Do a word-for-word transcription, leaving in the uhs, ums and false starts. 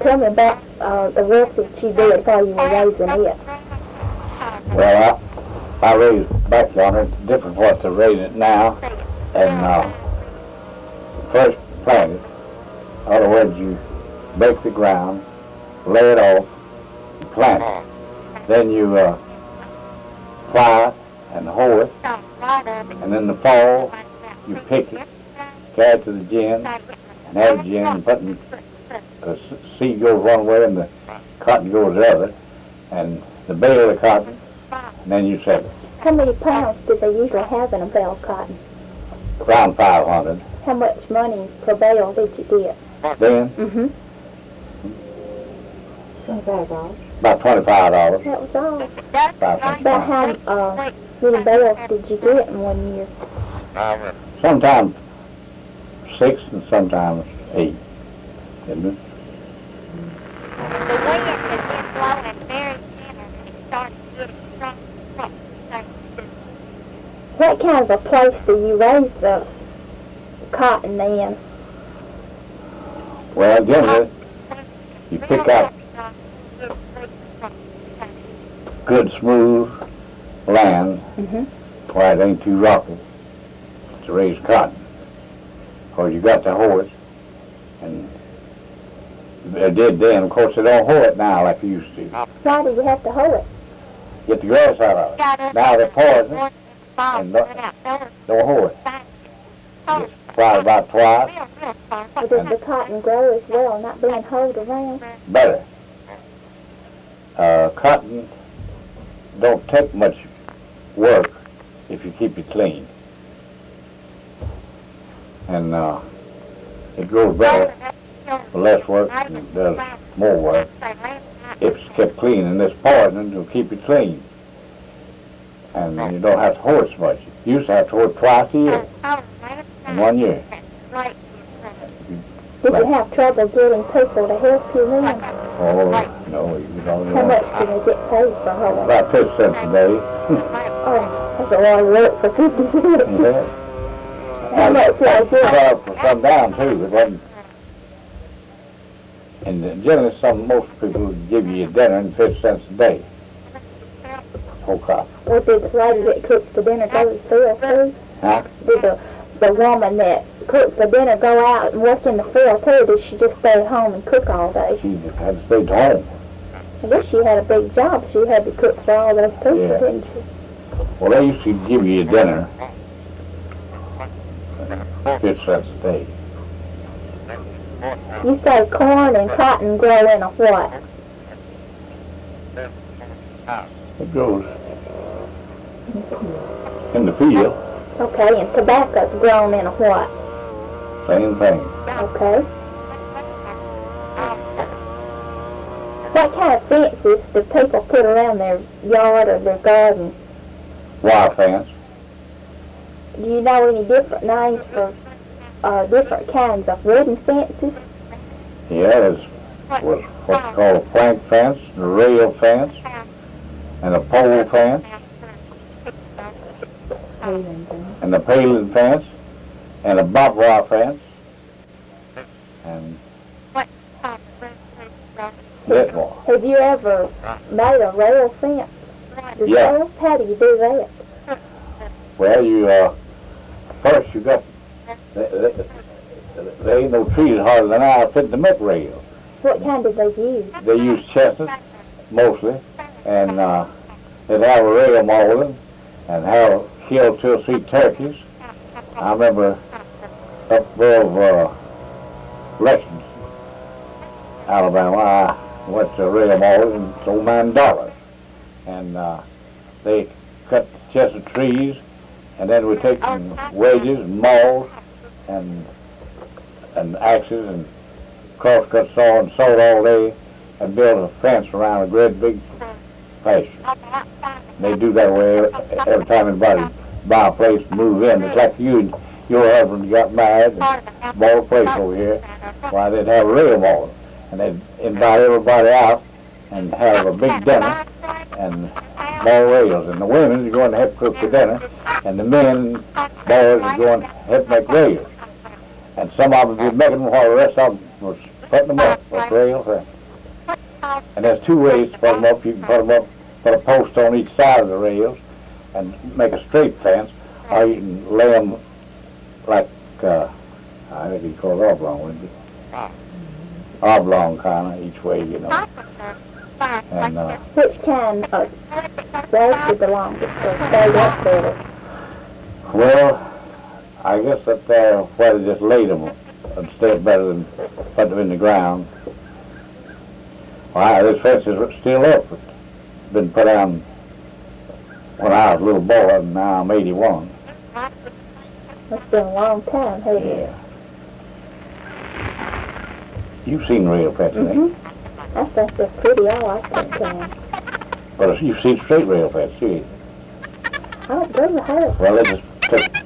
Tell me about uh, the work that you did while you were raising it. Well, I, I raised back yonder different parts of raising it now, and uh, first plant it. In other words, you break the ground, lay it off, you plant it. Then you uh, plow it and hoe it, and in the fall you pick it, carry it to the gin, and have the gin and put in, the seed goes one way and the cotton goes the other, and the bale of the cotton, and then you set it. How many pounds did they usually have in a bale of cotton? Around five hundred. How much money per bale did you get? Then? Mm-hmm. twenty-five dollars. About twenty-five dollars. That was all. About About how uh, many bales did you get in one year? Sometimes six and sometimes eight. Isn't it? The way it had been blowing very thinner, it started getting strong. What kind of a place do you raise the cotton in? Well, generally, you pick out good, smooth land Mm-hmm. where it ain't too rocky to raise cotton. Or you got to hoe it, and they did then. Of course, they don't hoe it now like they used to. Why do you have to hoe it? Get the grass out of it. Now they're poison, and don't, don't hoe it. It's probably about twice. Or does the cotton grow as well, not being hoed around? Better. Uh, cotton don't take much work if you keep it clean. And uh, it grows better for less work and it does more work if it's kept clean. And this poison will keep it clean. And you don't have to hoe it so much. You used to have to hoe it twice a year in one year. Did you have trouble getting people to help you then? Oh, no, you don't How know. much do they get paid for hoeing? About fifty cents a day. Oh, that's a lot of work for fifty cents. Yeah. How much do they get? Well, for some down too, it wasn't. And generally, some most people would give you a dinner and fifty cents a day. Whole crop. Or did the lady that cooks the dinner go to the field too? Huh? Did the, the woman that cooks the dinner go out and work in the field too, or did she just stay at home and cook all day? She had to stay at home. I guess she had a big job. She had to cook for all those people, Yeah. didn't she? Well, they used to give you a dinner, fifty cents a day. You say corn and cotton grow in a what? It grows in the field, Okay, and tobacco's grown in a what? same thing. Okay. What kind of fences do people put around their yard or their garden? Wire fence. Do you know any different names for uh, different kinds of wooden fences? Yeah, there's what's what's called a plank fence, a rail fence, and a pole fence, and a paling fence, and a barbed wire fence, and net wire. Have you ever made a rail fence yourself? How do you do that? Well, you uh, first you got there, there ain't no trees harder than I fit the milk rail. What kind did they use? They use chestnuts mostly, and uh, they'd have a rail molding and have killed two or three turkeys. I remember up above uh, Lexington, Alabama, I went to rail molding and sold nine dollars, and uh, they cut the chestnut trees, and then we take some wedges and mauls and and axes and crosscut saw and sawed all day and build a fence around a great big pasture. They do that way every time anybody buy a place to move in. It's like you and your husband got married and bought a place over here. Why, they'd have a rail mall, and they'd invite everybody out and have a big dinner and more rails. And the women is going to help cook the dinner, and the men, boys, are going to help make rails. And some of them would make them while the rest of them was putting them up. with rails. Uh, and there's two ways to put them up. You can put them up, put a post on each side of the rails and make a straight fence, or you can lay them like, uh, I think you call it oblong, wouldn't it? Oblong kind of each way, you know. And, uh, Which kind of rails is the longest to stay up there? well, I guess that uh, where they just laid them would stay better than put them in the ground. Well, this fence is still up. It's been put on when I was a little boy, and now I'm eighty-one. It's been a long time, hasn't it? Yeah. You've seen rail fences, eh? Mm-hmm. I think they're pretty. I like them kind. But you've seen straight rail fences, too. I don't really have. Well, they just took